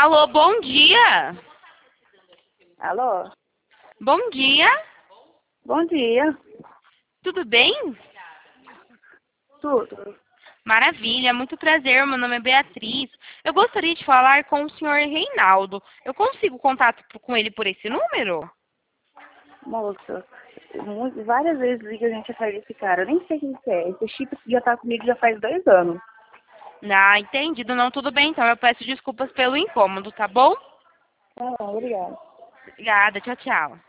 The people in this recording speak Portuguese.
Alô, bom dia. Alô? Bom dia. Bom dia. Tudo bem? Tudo. Maravilha, muito prazer. Meu nome é Beatriz. Eu gostaria de falar com o senhor Reinaldo. Eu consigo contato com ele por esse número? Moça, várias vezes liga a gente atrás desse cara. Eu nem sei quem que é. Esse chip já tá comigo já faz 2 anos. Ah, entendido. Não, tudo bem então. Eu peço desculpas pelo incômodo, tá bom? Ah, obrigada. Obrigada. Tchau, tchau.